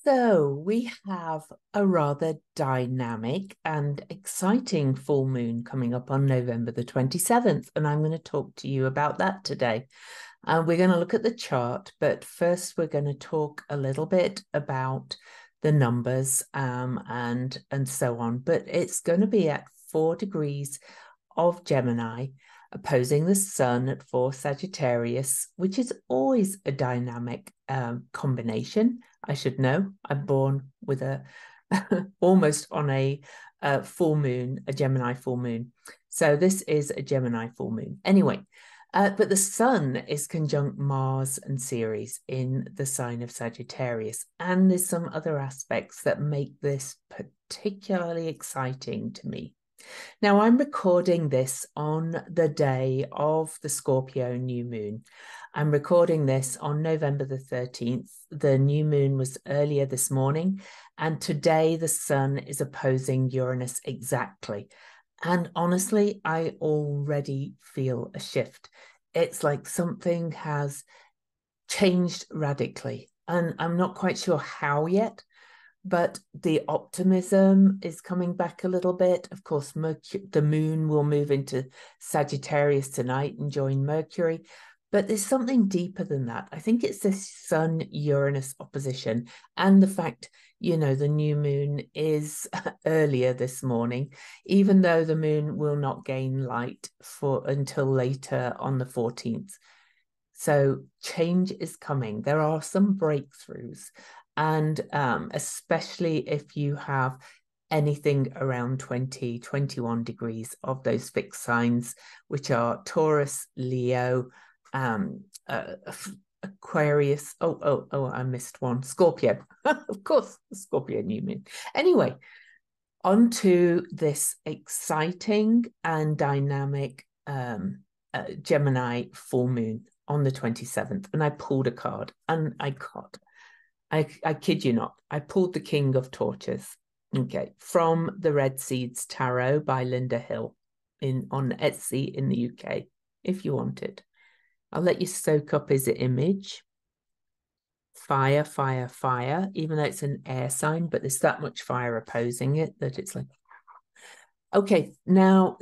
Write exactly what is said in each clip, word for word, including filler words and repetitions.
So we have a rather dynamic and exciting full moon coming up on November the twenty-seventh, and I'm going to talk to you about that today. And uh, we're going to look at the chart, but first we're going to talk a little bit about the numbers um, and, and so on. But it's going to be at four degrees of Gemini, opposing the sun at four Sagittarius, which is always a dynamic um, combination. I should know. I'm born with a almost on a uh, full moon, a Gemini full moon. So this is a Gemini full moon. Anyway, uh, but the sun is conjunct Mars and Ceres in the sign of Sagittarius. And there's some other aspects that make this particularly exciting to me. Now, I'm recording this on the day of the Scorpio new moon. I'm recording this on November the thirteenth. The new moon was earlier this morning, and today the sun is opposing Uranus exactly. And honestly, I already feel a shift. It's like something has changed radically, and I'm not quite sure how yet. But the optimism is coming back a little bit. Of course, Mercury, the moon will move into Sagittarius tonight and join Mercury. But there's something deeper than that. I think it's this Sun-Uranus opposition and the fact, you know, the new moon is earlier this morning, even though the moon will not gain light for until later on the fourteenth. So change is coming. There are some breakthroughs. And um, especially if you have anything around twenty, twenty-one degrees of those fixed signs, which are Taurus, Leo, um, uh, Aquarius. Oh, oh, oh, I missed one. Scorpio. Of course, Scorpio new moon. Anyway, on to this exciting and dynamic um, uh, Gemini full moon on the twenty-seventh. And I pulled a card and I got I, I kid you not, I pulled the King of Torches, okay, from the Red Seeds Tarot by Linda Hill in on Etsy in the U K, if you want it. I'll let you soak up his image. Fire, fire, fire, even though it's an air sign, but there's that much fire opposing it that it's like, okay, now,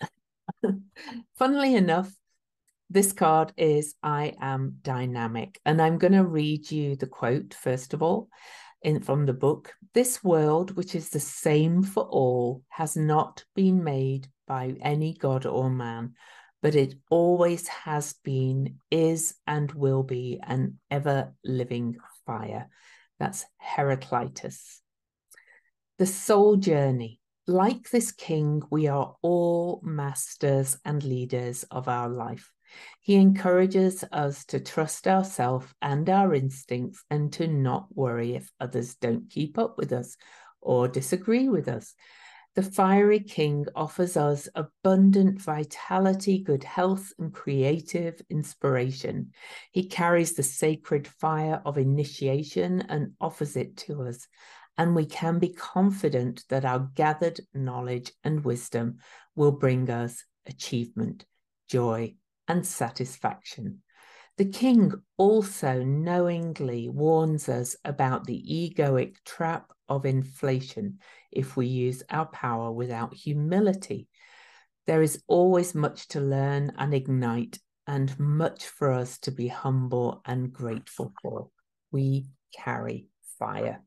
funnily enough, this card is I am dynamic. And I'm going to read you the quote, first of all, in from the book. This world, which is the same for all, has not been made by any god or man, but it always has been, is, and will be an ever-living fire. That's Heraclitus. The soul journey. Like this king, we are all masters and leaders of our life. He encourages us to trust ourselves and our instincts and to not worry if others don't keep up with us or disagree with us. The fiery king offers us abundant vitality, good health, and creative inspiration. He carries the sacred fire of initiation and offers it to us. And we can be confident that our gathered knowledge and wisdom will bring us achievement, joy, and satisfaction. The king also knowingly warns us about the egoic trap of inflation if we use our power without humility. There is always much to learn and ignite, and much for us to be humble and grateful for. We carry fire.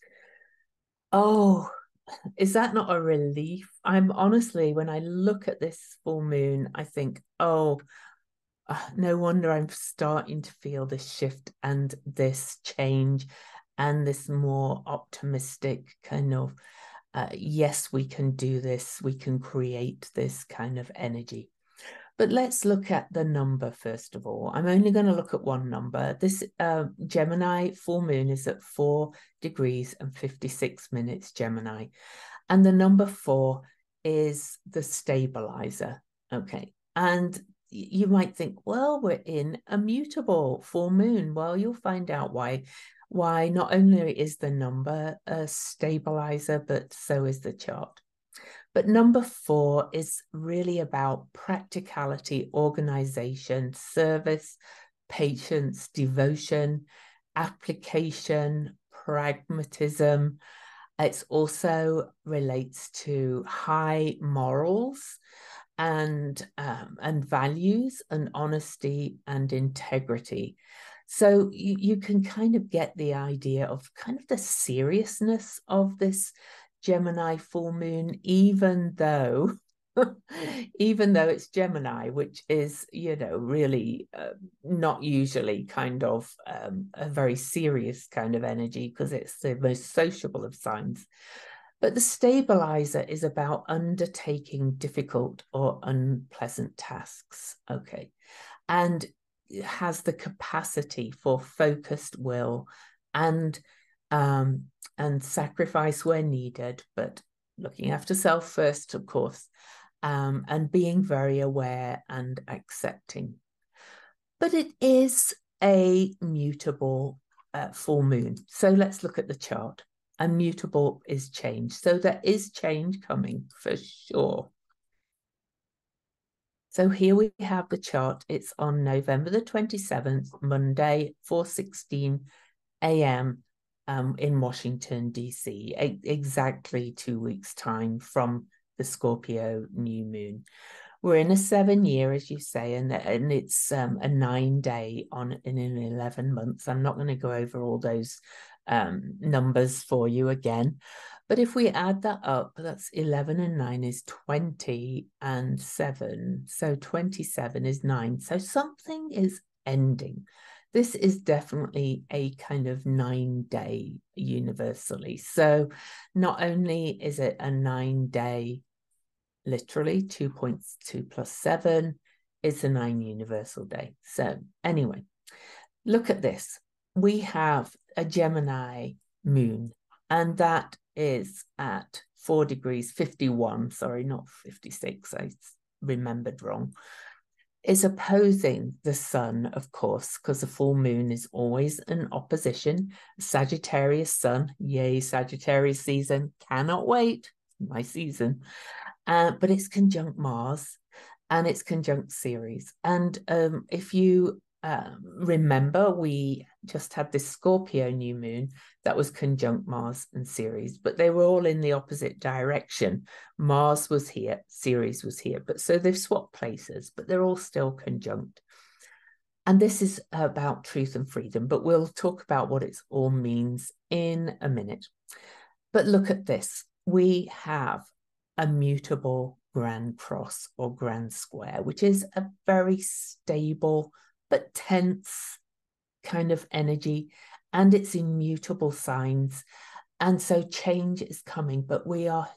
Oh, is that not a relief? I'm honestly, when I look at this full moon, I think, oh, uh, no wonder I'm starting to feel this shift and this change and this more optimistic kind of, uh, yes, we can do this, we can create this kind of energy. But let's look at the number first of all. I'm only going to look at one number. This uh, Gemini full moon is at four degrees and fifty-six minutes Gemini. And the number four is the stabilizer. Okay. And you might think, well, we're in a mutable full moon. Well, you'll find out why. Why not only is the number a stabilizer, but so is the chart. But number four is really about practicality, organization, service, patience, devotion, application, pragmatism. It also relates to high morals and um, and values and honesty and integrity. So you, you can kind of get the idea of kind of the seriousness of this Gemini full moon, even though even though it's Gemini, which is, you know, really uh, not usually kind of um, a very serious kind of energy, because it's the most sociable of signs. But the stabilizer is about undertaking difficult or unpleasant tasks, okay, and has the capacity for focused will and um, and sacrifice where needed, but looking after self first, of course. Um, and being very aware and accepting. But it is a mutable uh, full moon. So let's look at the chart. A mutable is change. So there is change coming for sure. So here we have the chart. It's on November the twenty-seventh, Monday, four sixteen a m um, in Washington, D C, e exactly two weeks' time from the Scorpio new moon. We're in a seven year, as you say, and, and it's um, a nine day on in an eleven months. I'm not going to go over all those um, numbers for you again. But if we add that up, that's eleven and nine is twenty and seven. So twenty-seven is nine. So something is ending. This is definitely a kind of nine day universally. So not only is it a nine day, literally two point two plus seven, it's a nine universal day. So anyway, look at this. We have a Gemini moon, and that is at four degrees fifty-one, sorry, not fifty-six, I remembered wrong. Is opposing the sun, of course, because the full moon is always an opposition. Sagittarius sun, yay, Sagittarius season, cannot wait, my season. Uh, but it's conjunct Mars and it's conjunct Ceres. And um, if you uh, remember, we just had this Scorpio new moon that was conjunct Mars and Ceres, but they were all in the opposite direction. Mars was here, Ceres was here, but so they've swapped places, but they're all still conjunct. And this is about truth and freedom, but we'll talk about what it all means in a minute. But look at this. We have a mutable grand cross or grand square, which is a very stable but tense kind of energy, and it's immutable signs. And so change is coming, but we are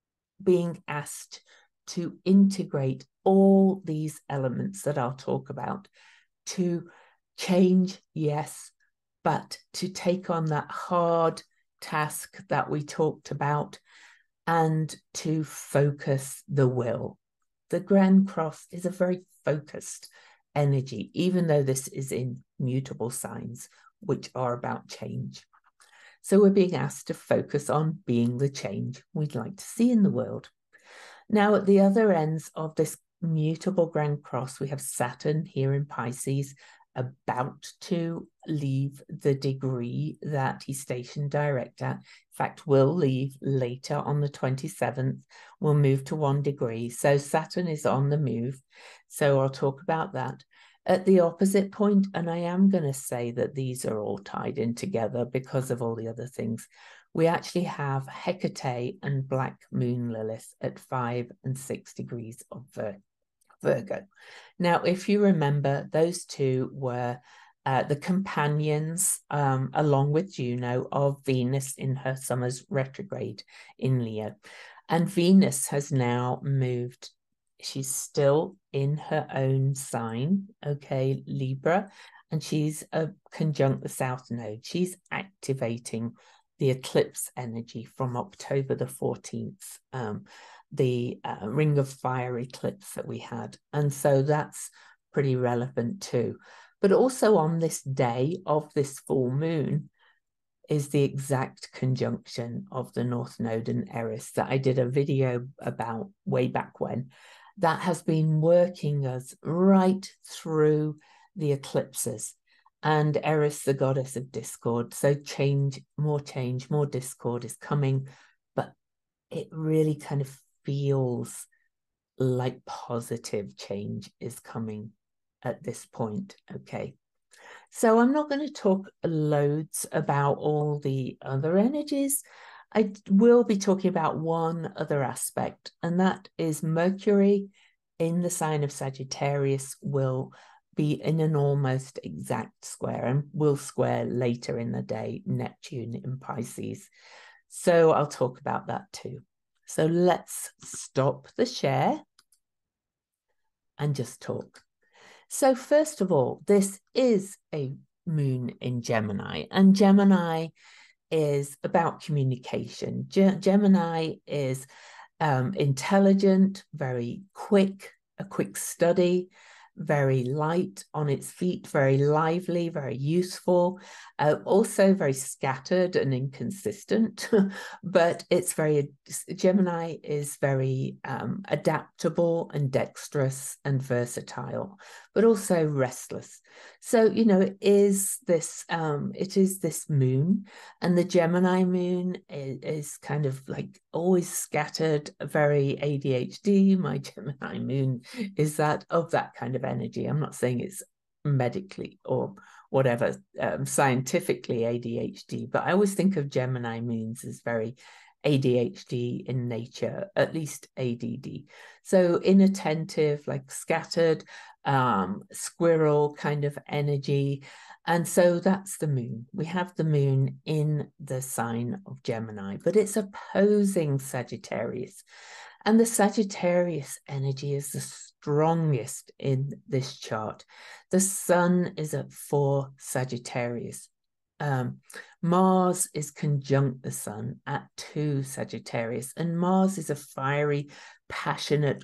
being asked to integrate all these elements that I'll talk about, to change, yes, but to take on that hard task that we talked about and to focus the will. The Grand Cross is a very focused energy, even though this is in mutable signs, which are about change. So we're being asked to focus on being the change we'd like to see in the world. Now, at the other ends of this mutable Grand Cross, we have Saturn here in Pisces, about to leave the degree that he's stationed direct at. In fact, will leave later on the twenty-seventh. We'll move to one degree. So Saturn is on the move. So I'll talk about that. At the opposite point, and I am going to say that these are all tied in together because of all the other things, we actually have Hecate and Black Moon Lilith at five and six degrees of Virgo. Virgo. Now, if you remember, those two were uh, the companions, um, along with Juno, of Venus in her summer's retrograde in Leo. And Venus has now moved. She's still in her own sign, okay, Libra, and she's a conjunct the South Node. She's activating the eclipse energy from October the fourteenth. Um, the uh, Ring of Fire eclipse that we had. And so that's pretty relevant too. But also on this day of this full moon is the exact conjunction of the North Node and Eris that I did a video about way back when, that has been working us right through the eclipses. and Eris, the goddess of discord. So change, more change, more discord is coming, but it really kind of feels like positive change is coming at this point. Okay. So I'm not going to talk loads about all the other energies. I will be talking about one other aspect, and that is Mercury in the sign of Sagittarius will be in an almost exact square, and will square later in the day Neptune in Pisces. So I'll talk about that too. So let's stop the share and just talk. So first of all, this is a moon in Gemini, and Gemini is about communication. Ge Gemini is um, intelligent, very quick, a quick study, very light on its feet, very lively, very useful, uh, also very scattered and inconsistent, but it's very, Gemini is very um, adaptable and dexterous and versatile, but also restless. So, you know, it is this, um, it is this moon, and the Gemini moon is, is kind of like always scattered, very A D H D. My Gemini moon is that of that kind of energy. I'm not saying it's medically or whatever, um, scientifically A D H D, but I always think of Gemini moons as very A D H D in nature, at least A D D. So inattentive, like scattered, um, squirrel kind of energy. And so that's the moon. We have the moon in the sign of Gemini, but it's opposing Sagittarius. And the Sagittarius energy is the strongest in this chart. The sun is at four Sagittarius. Um, Mars is conjunct the sun at two Sagittarius, and Mars is a fiery, passionate,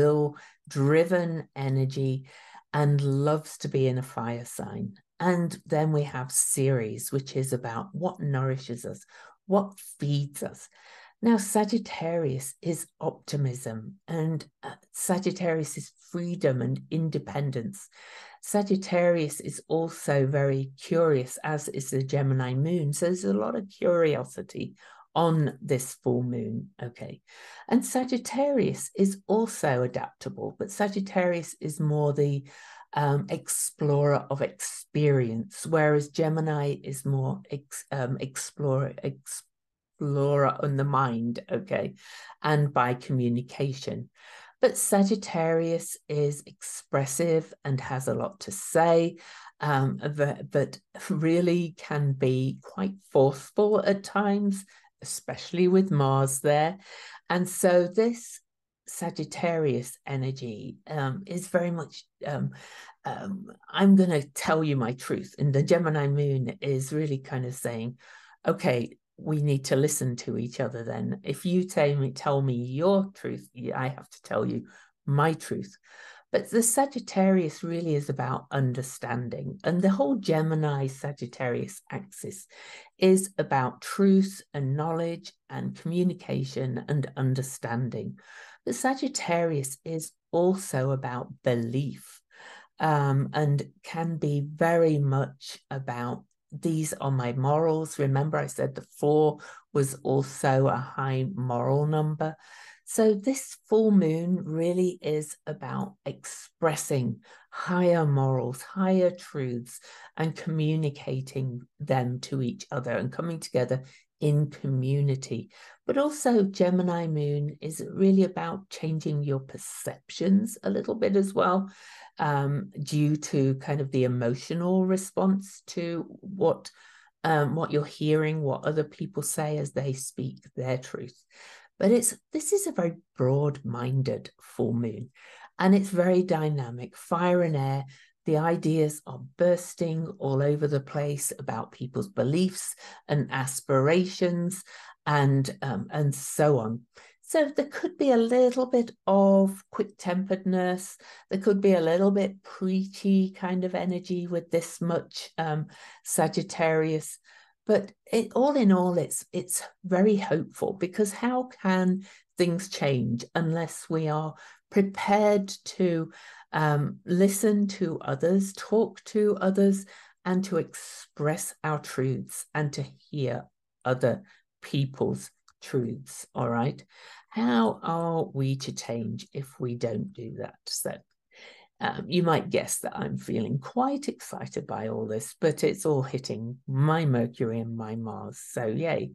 will-driven energy and loves to be in a fire sign. And then we have Ceres, which is about what nourishes us, what feeds us. Now, Sagittarius is optimism, and Sagittarius is freedom and independence. Sagittarius is also very curious, as is the Gemini moon. So there's a lot of curiosity on this full moon, okay? And Sagittarius is also adaptable, but Sagittarius is more the um, explorer of experience, whereas Gemini is more ex, um, explorer, ex, explorer on the mind, okay, and by communication. But Sagittarius is expressive and has a lot to say, um, but, but really can be quite forceful at times, especially with Mars there. And so this Sagittarius energy um, is very much, um, um, I'm going to tell you my truth. And the Gemini moon is really kind of saying, okay, we need to listen to each other then. If you tell me, tell me your truth, I have to tell you my truth. But the Sagittarius really is about understanding. And the whole Gemini-Sagittarius axis is about truth and knowledge and communication and understanding. The Sagittarius is also about belief, um, and can be very much about these are my morals. Remember, I said the four was also a high moral number. So this full moon really is about expressing higher morals, higher truths, and communicating them to each other and coming together in community. But also Gemini moon is really about changing your perceptions a little bit as well, um, due to kind of the emotional response to what um, what you're hearing, what other people say as they speak their truth. But it's this is a very broad-minded full moon, and it's very dynamic, fire and air. The ideas are bursting all over the place about people's beliefs and aspirations, and um, and so on. So there could be a little bit of quick-temperedness. There could be a little bit preachy kind of energy with this much um, Sagittarius. But it, all in all, it's it's very hopeful, because how can things change unless we are prepared to um, listen to others, talk to others, and to express our truths and to hear other people's truths. All right. How are we to change if we don't do that? So um, you might guess that I'm feeling quite excited by all this, but it's all hitting my Mercury and my Mars. So yay.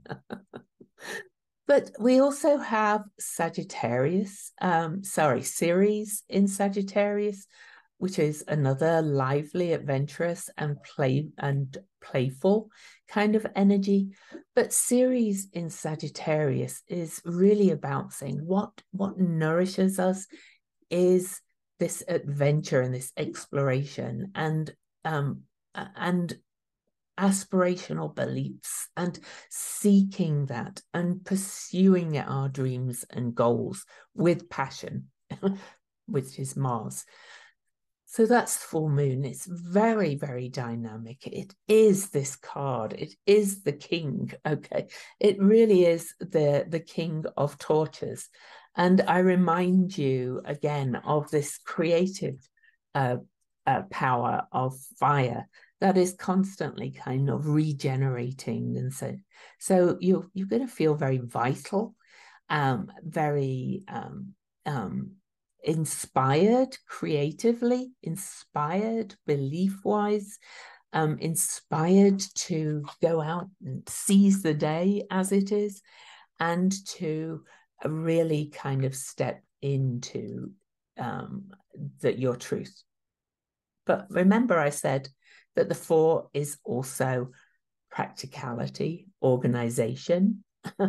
But we also have Sagittarius, um, sorry, Ceres in Sagittarius, which is another lively, adventurous, and play and playful kind of energy. But Ceres in Sagittarius is really about saying what what nourishes us is this adventure and this exploration and um and aspirational beliefs and seeking that and pursuing our dreams and goals with passion, which is Mars. So that's full moon. It's very, very dynamic. It is this card. It is the king. Okay. It really is the, the king of torches. And I remind you again of this creative uh, uh, power of fire that is constantly kind of regenerating. And so, so you're, you're going to feel very vital, um, very um, um, inspired creatively, inspired belief-wise, um, inspired to go out and seize the day as it is, and to really kind of step into um, the, your truth. But remember, I said that the four is also practicality, organization,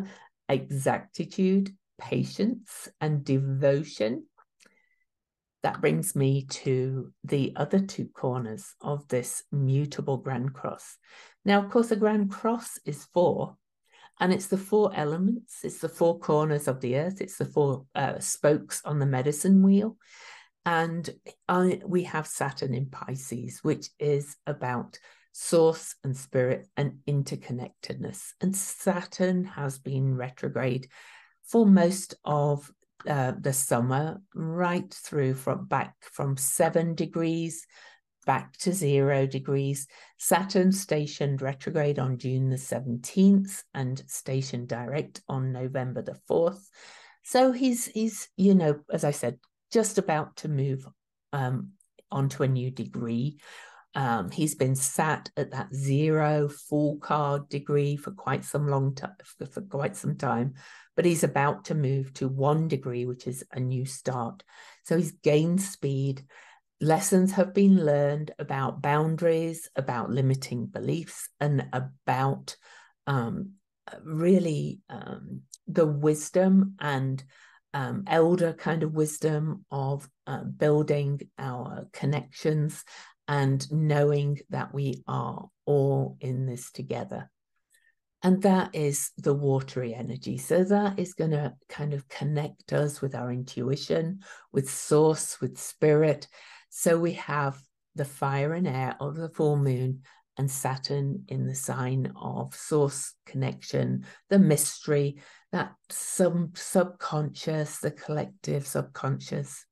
exactitude, patience, and devotion. That brings me to the other two corners of this mutable Grand Cross. Now, of course, a Grand Cross is four, and it's the four elements. It's the four corners of the earth. It's the four uh, spokes on the medicine wheel. And I, we have Saturn in Pisces, which is about source and spirit and interconnectedness. And Saturn has been retrograde for most of uh, the summer, right through from back from seven degrees back to zero degrees. Saturn stationed retrograde on June the seventeenth and stationed direct on November the fourth. So he's, he's, you know, as I said, just about to move um, onto a new degree. Um, he's been sat at that zero full card degree for quite some long time, for, for quite some time, but he's about to move to one degree, which is a new start. So he's gained speed. Lessons have been learned about boundaries, about limiting beliefs, and about um, really um, the wisdom and um, elder kind of wisdom of uh, building our connections and knowing that we are all in this together. And that is the watery energy. So that is going to kind of connect us with our intuition, with source, with spirit. So we have the fire and air of the full moon and Saturn in the sign of source, connection, the mystery, that some subconscious, the collective subconscious.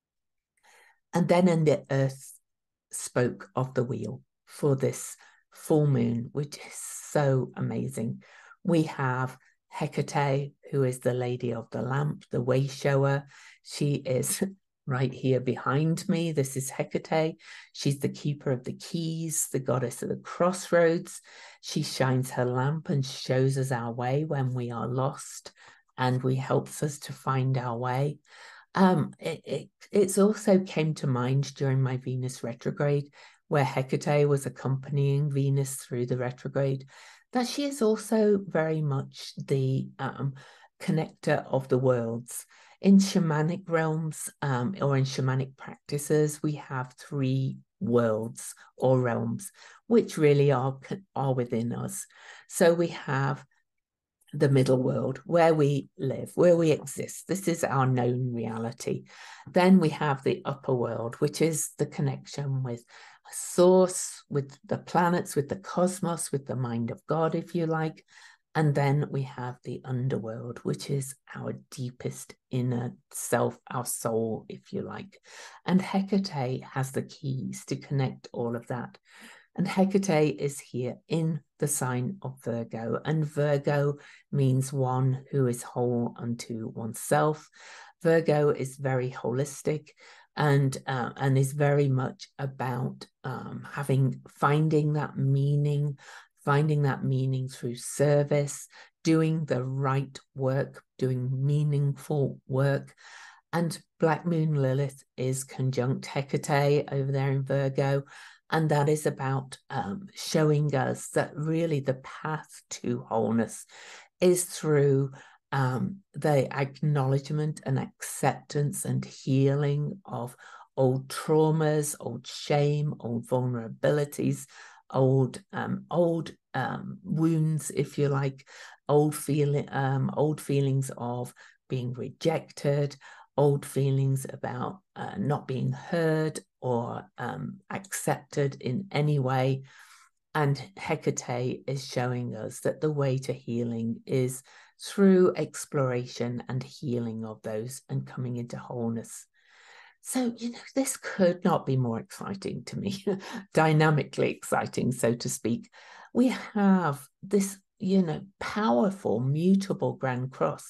And then in the earth spoke of the wheel for this full moon, which is so amazing. We have Hecate, who is the lady of the lamp, the way shower. She is right here behind me. This is Hecate. She's the keeper of the keys, the goddess of the crossroads. She shines her lamp and shows us our way when we are lost, and we helps us to find our way. Um, it, it it's also came to mind during my Venus retrograde, where Hecate was accompanying Venus through the retrograde, that she is also very much the um, connector of the worlds. In shamanic realms um, or in shamanic practices, we have three worlds or realms, which really are, are within us. So we have the middle world, where we live, where we exist. This is our known reality. Then we have the upper world, which is the connection with source, with the planets, with the cosmos, with the mind of God, if you like. And then we have the underworld, which is our deepest inner self, our soul, if you like. And Hecate has the keys to connect all of that. And Hecate is here in the sign of Virgo, and Virgo means one who is whole unto oneself. Virgo is very holistic and uh, and is very much about um, having finding that meaning, finding that meaning through service, doing the right work, doing meaningful work. And Black Moon Lilith is conjunct Hecate over there in Virgo. And that is about um, showing us that really the path to wholeness is through um, the acknowledgement and acceptance and healing of old traumas, old shame, old vulnerabilities, old um, old um, wounds, if you like, old feeling, um, old feelings of being rejected, old feelings about uh, not being heard or um, accepted in any way. And Hecate is showing us that the way to healing is through exploration and healing of those and coming into wholeness. So, you know, this could not be more exciting to me, dynamically exciting, so to speak. We have this, you know, powerful, mutable Grand Cross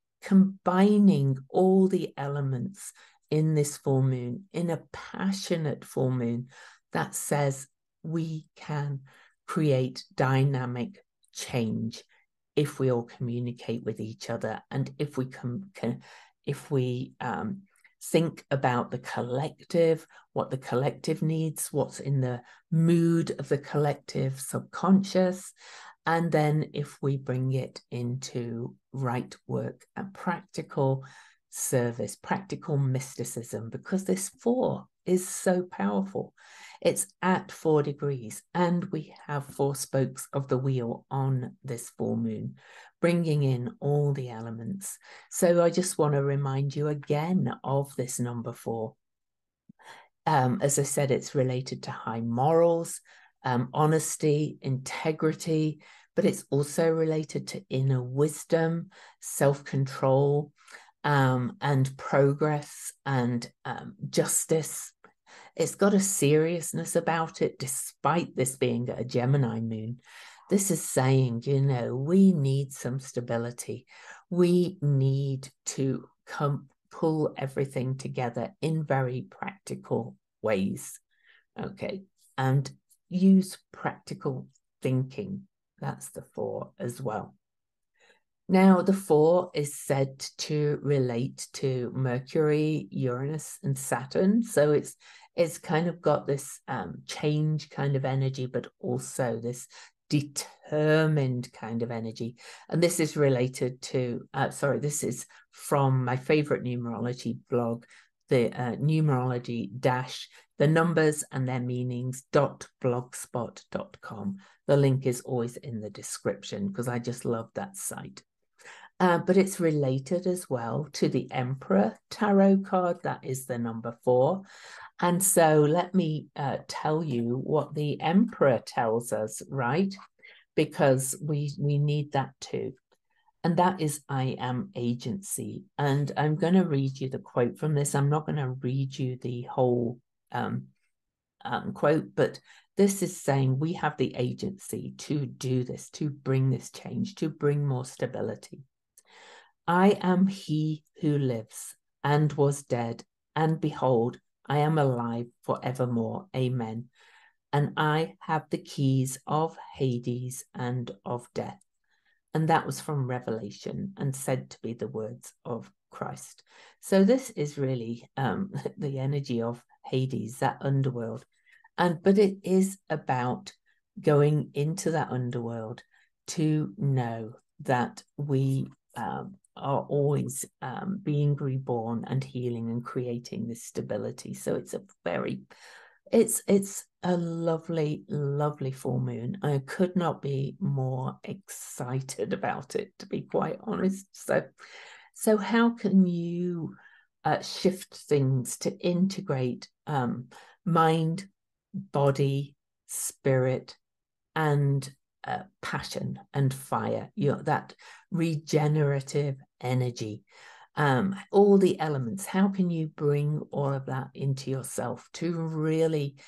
combining all the elements in this full moon, in a passionate full moon that says we can create dynamic change if we all communicate with each other, and if we can, can if we um, think about the collective, what the collective needs, what's in the mood of the collective subconscious. And then if we bring it into right work and practical service, practical mysticism, because this four is so powerful. It's at four degrees, and we have four spokes of the wheel on this full moon, bringing in all the elements. So I just want to remind you again of this number four. Um, as I said, it's related to high morals, um, honesty, integrity, but it's also related to inner wisdom, self-control, um, and progress and um, justice. It's got a seriousness about it, despite this being a Gemini moon. This is saying, you know, we need some stability. We need to come pull everything together in very practical ways. Okay. And use practical thinking. That's the four as well. Now, the four is said to relate to Mercury, Uranus, and Saturn. So it's it's kind of got this um, change kind of energy, but also this determined kind of energy. And this is related to, uh, sorry, this is from my favorite numerology blog, the uh, numerology dash, the numbers and their meanings dot blogspot dot com. The link is always in the description because I just love that site. Uh, but it's related as well to the Emperor tarot card. That is the number four. And so let me uh, tell you what the Emperor tells us, right? Because we, we need that too. And that is, I am agency. And I'm going to read you the quote from this. I'm not going to read you the whole um, um, quote, but this is saying we have the agency to do this, to bring this change, to bring more stability. I am he who lives and was dead, and behold, I am alive forevermore. Amen. And I have the keys of Hades and of death. And that was from Revelation and said to be the words of Christ. So this is really um, the energy of Hades, that underworld. And but it is about going into that underworld to know that we um, are always um, being reborn and healing and creating this stability. So it's a very, it's it's a lovely, lovely full moon. I could not be more excited about it, to be quite honest. So, so how can you uh, shift things to integrate um, mind, body, spirit, and uh, passion and fire, you know, that regenerative energy, um, all the elements? How can you bring all of that into yourself to really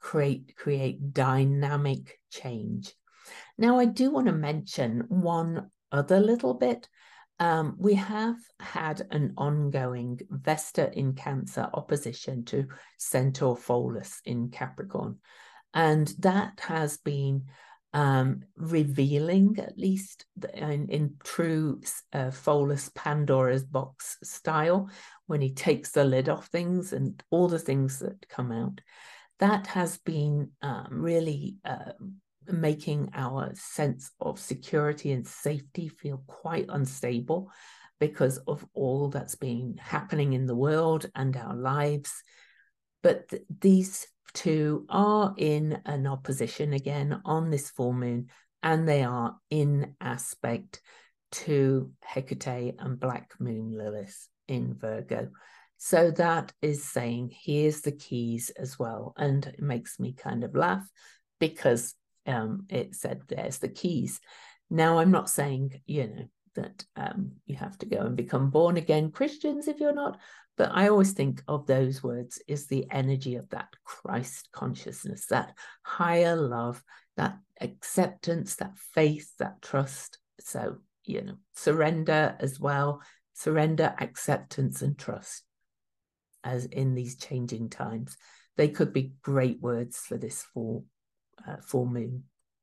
create, create dynamic change. Now, I do want to mention one other little bit. Um, we have had an ongoing Vesta in Cancer opposition to Centaur Pholus in Capricorn. And that has been um, revealing, at least in, in true uh, Pholus Pandora's box style, when he takes the lid off things and all the things that come out. That has been um, really uh, making our sense of security and safety feel quite unstable because of all that's been happening in the world and our lives. But th these two are in an opposition again on this full moon, and they are in aspect to Hecate and Black Moon Lilith in Virgo. So that is saying, here's the keys as well. And it makes me kind of laugh because um, it said, there's the keys. Now, I'm not saying, you know, that um, you have to go and become born again Christians if you're not, but I always think of those words is the energy of that Christ consciousness, that higher love, that acceptance, that faith, that trust. So, you know, surrender as well, surrender, acceptance, and trust as in these changing times. They could be great words for this full, uh, full moon.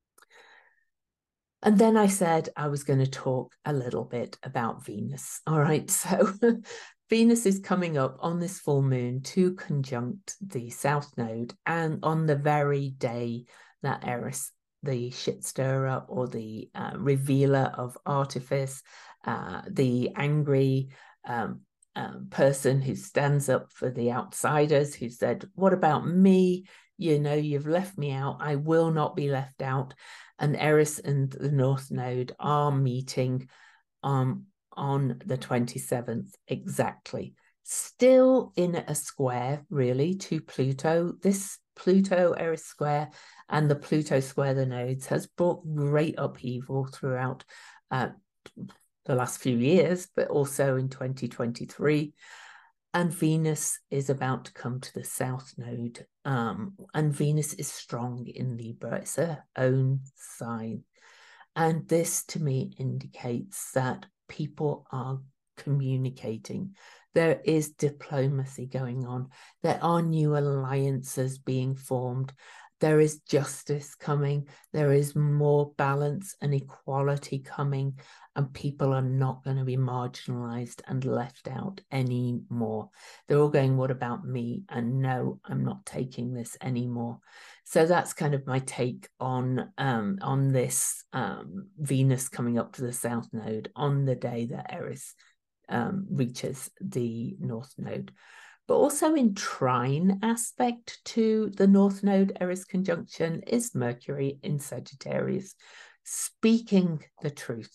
And then I said I was going to talk a little bit about Venus. All right, so Venus is coming up on this full moon to conjunct the South Node, and on the very day that Eris, the shit stirrer or the uh, revealer of artifice, uh, the angry um, um, person who stands up for the outsiders, who said, what about me? You know, you've left me out. I will not be left out. And Eris and the North Node are meeting um, on the twenty-seventh exactly. Still in a square, really, to Pluto. This Pluto-Eris square and the Pluto square the nodes has brought great upheaval throughout uh, the last few years, but also in twenty twenty-three. And Venus is about to come to the South Node. Um, and Venus is strong in Libra. It's her own sign. And this, to me, indicates that people are communicating. There is diplomacy going on. There are new alliances being formed. There is justice coming. There is more balance and equality coming. And people are not going to be marginalized and left out anymore. They're all going, what about me? And no, I'm not taking this anymore. So that's kind of my take on, um, on this um, Venus coming up to the South Node on the day that Eris um, reaches the North Node. But also in trine aspect to the North Node Eris conjunction is Mercury in Sagittarius, speaking the truth.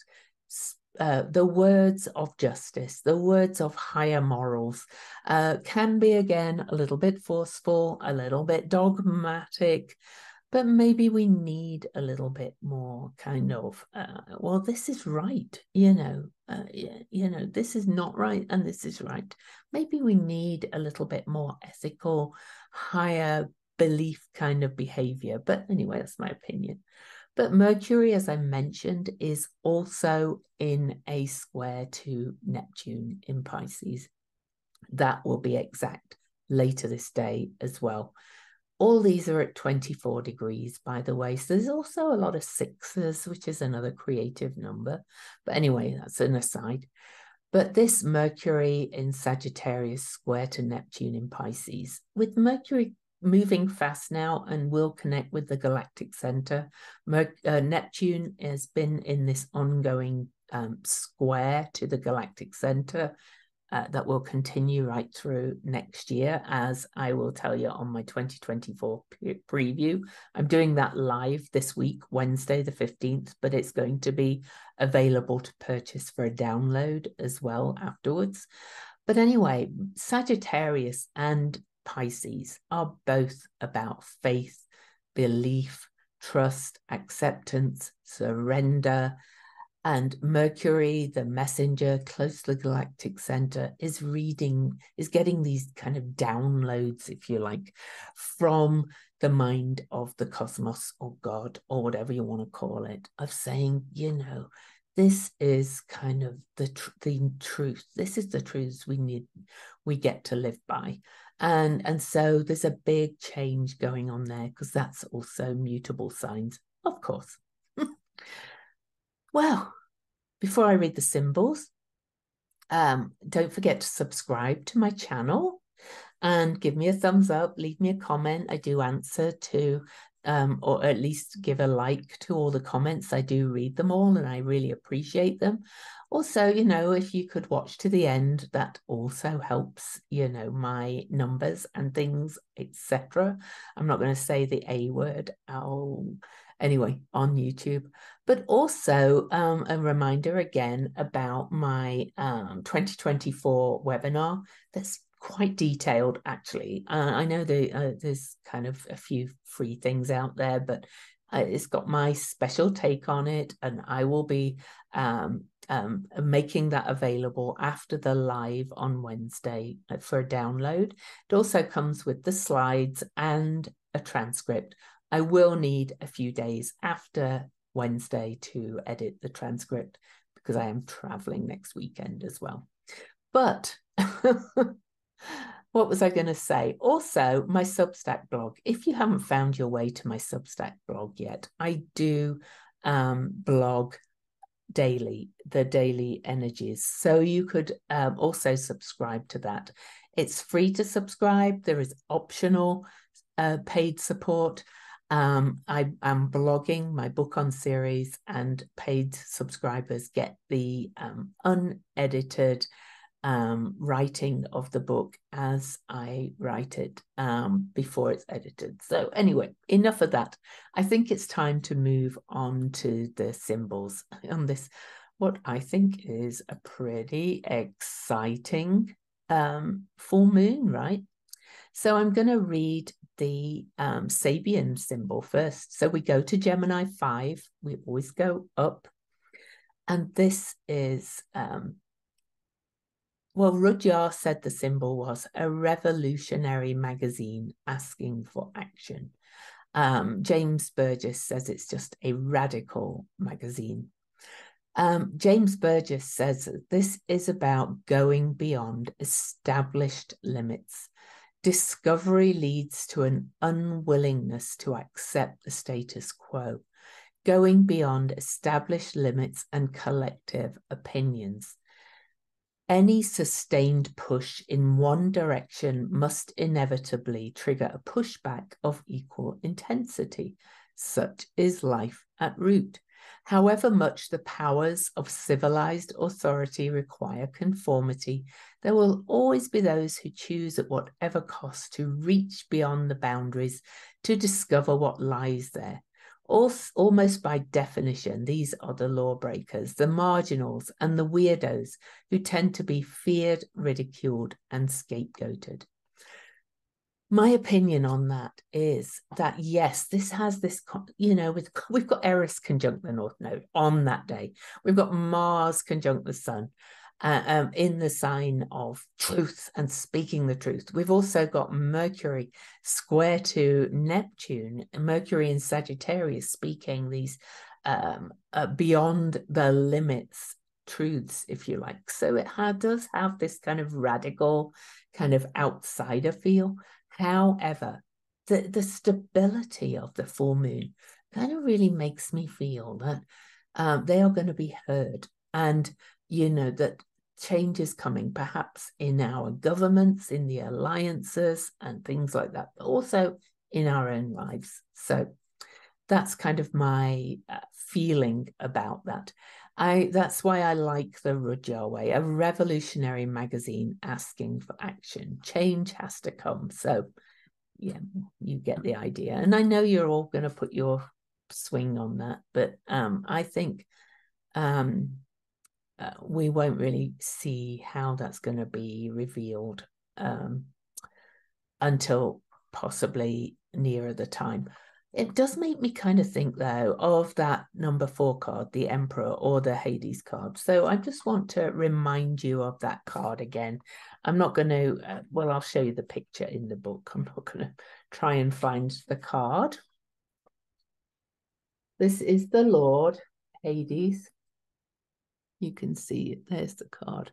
Uh, the words of justice, the words of higher morals, uh, can be, again, a little bit forceful, a little bit dogmatic, but maybe we need a little bit more kind of, uh, well, this is right, you know, uh, you know, this is not right and this is right. Maybe we need a little bit more ethical, higher belief kind of behavior. But anyway, that's my opinion. But Mercury, as I mentioned, is also in a square to Neptune in Pisces. That will be exact later this day as well. All these are at twenty-four degrees, by the way. So there's also a lot of sixes, which is another creative number. But anyway, that's an aside. But this Mercury in Sagittarius square to Neptune in Pisces, with Mercury moving fast now and will connect with the galactic center. Mer uh, Neptune has been in this ongoing um, square to the galactic center uh, that will continue right through next year, as I will tell you on my twenty twenty-four preview. I'm doing that live this week, Wednesday the fifteenth, but it's going to be available to purchase for a download as well afterwards. But anyway, Sagittarius and Pisces are both about faith, belief, trust, acceptance, surrender. And Mercury, the messenger close to the galactic center, is reading, is getting these kind of downloads, if you like, from the mind of the cosmos or God or whatever you want to call it, of saying, you know, this is kind of the, tr the truth. This is the truths we need, we get to live by. And, and so there's a big change going on there, because that's also mutable signs, of course. Well, before I read the symbols, um, don't forget to subscribe to my channel and give me a thumbs up, leave me a comment. I do answer to, um, or at least give a like to all the comments. I do read them all and I really appreciate them. Also, you know, if you could watch to the end, that also helps, you know, my numbers and things, et cetera. I'm not going to say the A word. I'll anyway on YouTube. But also um, a reminder again about my um, twenty twenty-four webinar that's quite detailed, actually. Uh, I know the, uh, there's kind of a few free things out there, but uh, it's got my special take on it, and I will be um, um, making that available after the live on Wednesday for a download. It also comes with the slides and a transcript. I will need a few days after Wednesday to edit the transcript, because I am traveling next weekend as well. But what was I going to say? Also, my Substack blog. If you haven't found your way to my Substack blog yet, I do um, blog daily, the daily energies. So you could um, also subscribe to that. It's free to subscribe. There is optional uh, paid support. Um, I am blogging my book on series, and paid subscribers get the um, unedited um, writing of the book as I write it um, before it's edited. So anyway, enough of that. I think it's time to move on to the symbols on this, what I think is a pretty exciting um, full moon, right? So I'm going to read the um, Sabian symbol first. So we go to Gemini five. We always go up. And this is, um, well, Rudyard said the symbol was a revolutionary magazine asking for action. Um, James Burgess says it's just a radical magazine. Um, James Burgess says that this is about going beyond established limits. Discovery leads to an unwillingness to accept the status quo, going beyond established limits and collective opinions. Any sustained push in one direction must inevitably trigger a pushback of equal intensity. Such is life at root. However much the powers of civilized authority require conformity, there will always be those who choose at whatever cost to reach beyond the boundaries to discover what lies there. Almost by definition, these are the lawbreakers, the marginals, and the weirdos who tend to be feared, ridiculed, and scapegoated. My opinion on that is that, yes, this has this, you know, with, we've got Eris conjunct the North Node on that day. We've got Mars conjunct the Sun uh, um, in the sign of truth and speaking the truth. We've also got Mercury square to Neptune, Mercury in Sagittarius speaking these um, uh, beyond the limits truths, if you like. So it ha does have this kind of radical, kind of outsider feel. However, the, the stability of the full moon kind of really makes me feel that um, they are going to be heard, and, you know, that change is coming, perhaps in our governments, in the alliances and things like that, but also in our own lives. So that's kind of my uh, feeling about that. I, that's why I like the Rudyard Way, a revolutionary magazine asking for action. Change has to come. So, yeah, you get the idea. And I know you're all going to put your swing on that, but um, I think um, uh, we won't really see how that's going to be revealed um, until possibly nearer the time. It does make me kind of think, though, of that number four card, the Emperor, or the Hades card. So I just want to remind you of that card again. I'm not going to, uh, well, I'll show you the picture in the book. I'm not going to try and find the card. This is the Lord, Hades. You can see it. There's the card.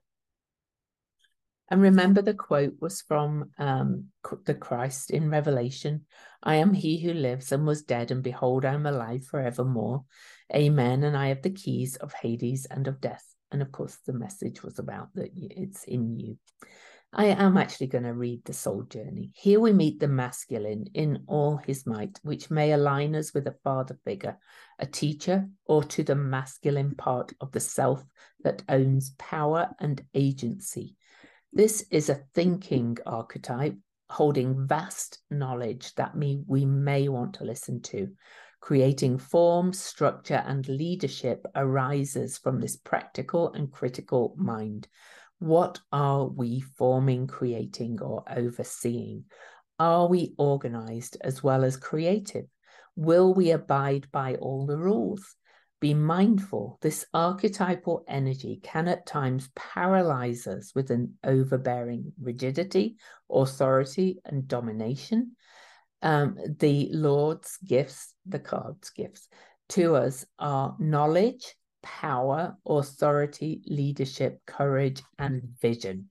And remember, the quote was from um, the Christ in Revelation. I am he who lives and was dead, and behold, I am alive forevermore. Amen. And I have the keys of Hades and of death. And of course, the message was about that it's in you. I am actually going to read the soul journey. Here we meet the masculine in all his might, which may align us with a father figure, a teacher, or to the masculine part of the self that owns power and agency. This is a thinking archetype holding vast knowledge that me, we may want to listen to. Creating form, structure, and leadership arises from this practical and critical mind. What are we forming, creating, or overseeing? Are we organized as well as creative? Will we abide by all the rules? Be mindful, this archetypal energy can at times paralyze us with an overbearing rigidity, authority, and domination. Um, the Lord's gifts, the card's gifts to us are knowledge, power, authority, leadership, courage, and vision.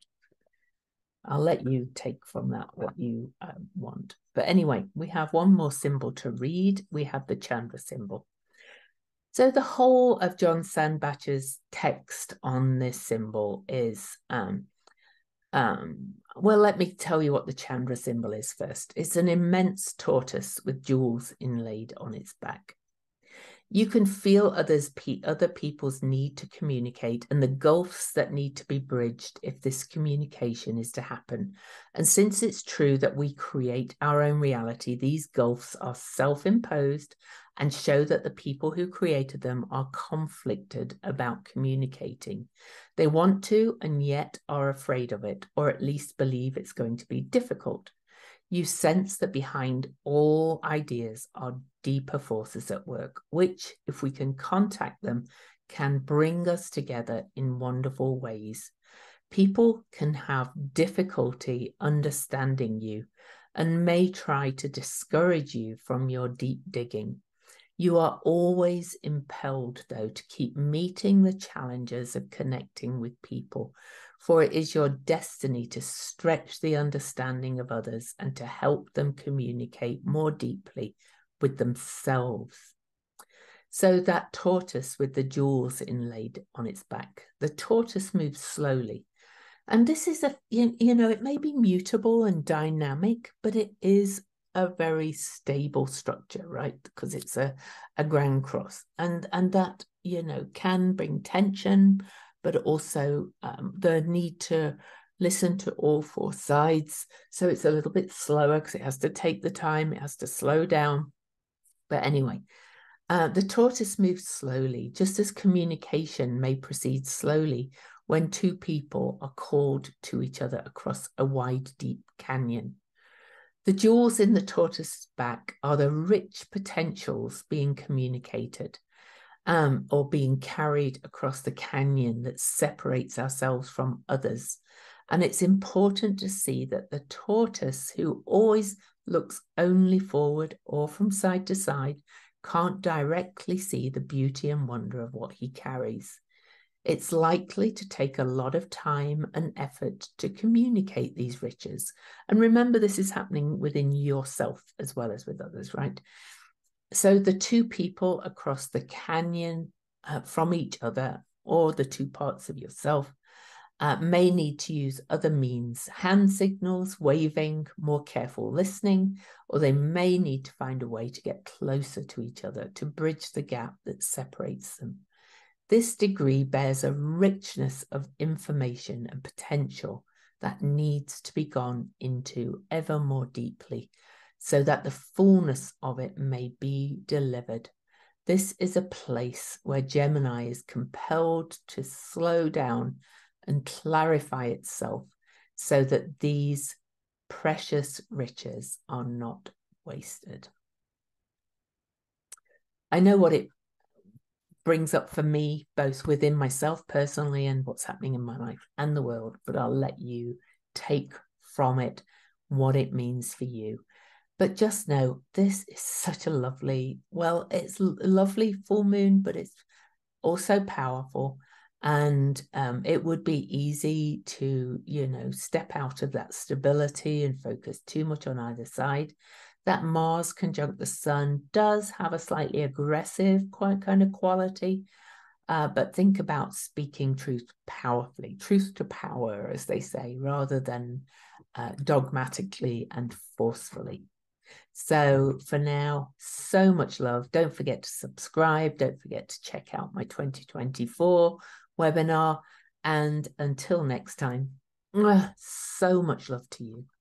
I'll let you take from that what you uh, want. But anyway, we have one more symbol to read. We have the Chandra symbol. So the whole of John Sandbach's text on this symbol is, um, um, well, let me tell you what the Chandra symbol is first. It's an immense tortoise with jewels inlaid on its back. You can feel others, other people's need to communicate and the gulfs that need to be bridged if this communication is to happen. And since it's true that we create our own reality, these gulfs are self-imposed and show that the people who created them are conflicted about communicating. They want to and yet are afraid of it, or at least believe it's going to be difficult. You sense that behind all ideas are deeper forces at work, which, if we can contact them, can bring us together in wonderful ways. People can have difficulty understanding you and may try to discourage you from your deep digging. You are always impelled, though, to keep meeting the challenges of connecting with people, for it is your destiny to stretch the understanding of others and to help them communicate more deeply with themselves. So that tortoise with the jewels inlaid on its back, the tortoise moves slowly. And this is a, you, you know, it may be mutable and dynamic, but it is a very stable structure, right? Because it's a, a grand cross. And, and that, you know, can bring tension, but also um, the need to listen to all four sides. So it's a little bit slower because it has to take the time, it has to slow down. But anyway, uh, the tortoise moves slowly, just as communication may proceed slowly when two people are called to each other across a wide, deep canyon. The jewels in the tortoise's back are the rich potentials being communicated um, or being carried across the canyon that separates ourselves from others. And it's important to see that the tortoise, who always looks only forward or from side to side, can't directly see the beauty and wonder of what he carries. It's likely to take a lot of time and effort to communicate these riches. And remember, this is happening within yourself as well as with others, right? So the two people across the canyon uh, from each other, or the two parts of yourself, uh, may need to use other means, hand signals, waving, more careful listening, or they may need to find a way to get closer to each other to bridge the gap that separates them. This degree bears a richness of information and potential that needs to be gone into ever more deeply so that the fullness of it may be delivered. This is a place where Gemini is compelled to slow down and clarify itself so that these precious riches are not wasted. I know what it brings up for me, both within myself personally and what's happening in my life and the world, but I'll let you take from it what it means for you. But just know, this is such a lovely, well, it's a lovely full moon, but it's also powerful. And um, it would be easy to, you know, step out of that stability and focus too much on either side. That Mars conjunct the Sun does have a slightly aggressive quite kind of quality. Uh, but think about speaking truth powerfully, truth to power, as they say, rather than uh, dogmatically and forcefully. So for now, so much love. Don't forget to subscribe. Don't forget to check out my twenty twenty-four webinar. And until next time, so much love to you.